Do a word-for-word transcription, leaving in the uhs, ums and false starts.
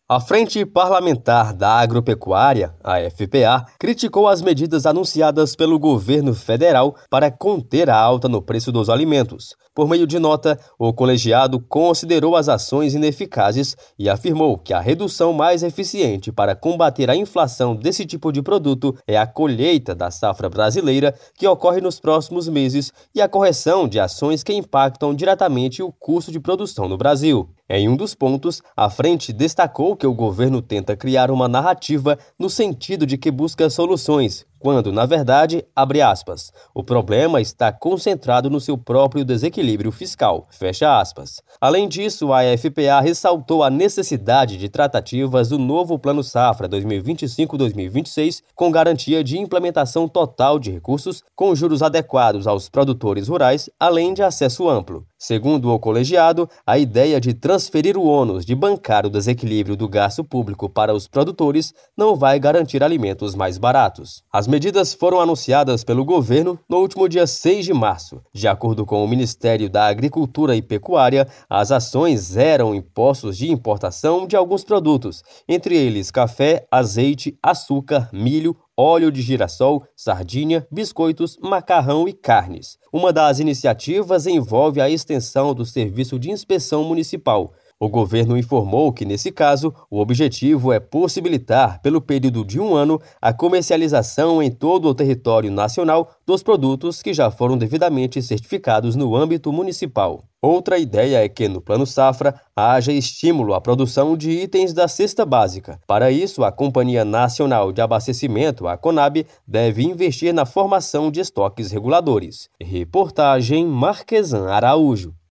A Frente Parlamentar da Agropecuária, a F P A, criticou as medidas anunciadas pelo governo federal para conter a alta no preço dos alimentos. Por meio de nota, o colegiado considerou as ações ineficazes e afirmou que a redução mais eficiente para combater a inflação desse tipo de produto é a colheita da safra brasileira, que ocorre nos próximos meses, e a correção de ações que impactam diretamente o custo de produção no Brasil. Em um dos pontos, a frente destacou que o governo tenta criar uma narrativa no sentido de que busca soluções, quando, na verdade, abre aspas, o problema está concentrado no seu próprio desequilíbrio fiscal, fecha aspas. Além disso, a F P A ressaltou a necessidade de tratativas do novo Plano Safra dois mil e vinte e cinco a dois mil e vinte e seis, com garantia de implementação total de recursos, com juros adequados aos produtores rurais, além de acesso amplo. Segundo o colegiado, a ideia de transferir o ônus de bancar o desequilíbrio do gasto público para os produtores não vai garantir alimentos mais baratos. As medidas foram anunciadas pelo governo no último dia seis de março. De acordo com o Ministério da Agricultura e Pecuária, as ações zeram impostos de importação de alguns produtos, entre eles café, azeite, açúcar, milho, óleo de girassol, sardinha, biscoitos, macarrão e carnes. Uma das iniciativas envolve a extensão do serviço de inspeção municipal. O governo informou que, nesse caso, o objetivo é possibilitar, pelo período de um ano, a comercialização em todo o território nacional dos produtos que já foram devidamente certificados no âmbito municipal. Outra ideia é que, no Plano Safra, haja estímulo à produção de itens da cesta básica. Para isso, a Companhia Nacional de Abastecimento, a CONAB, deve investir na formação de estoques reguladores. Reportagem Marquesan Araújo.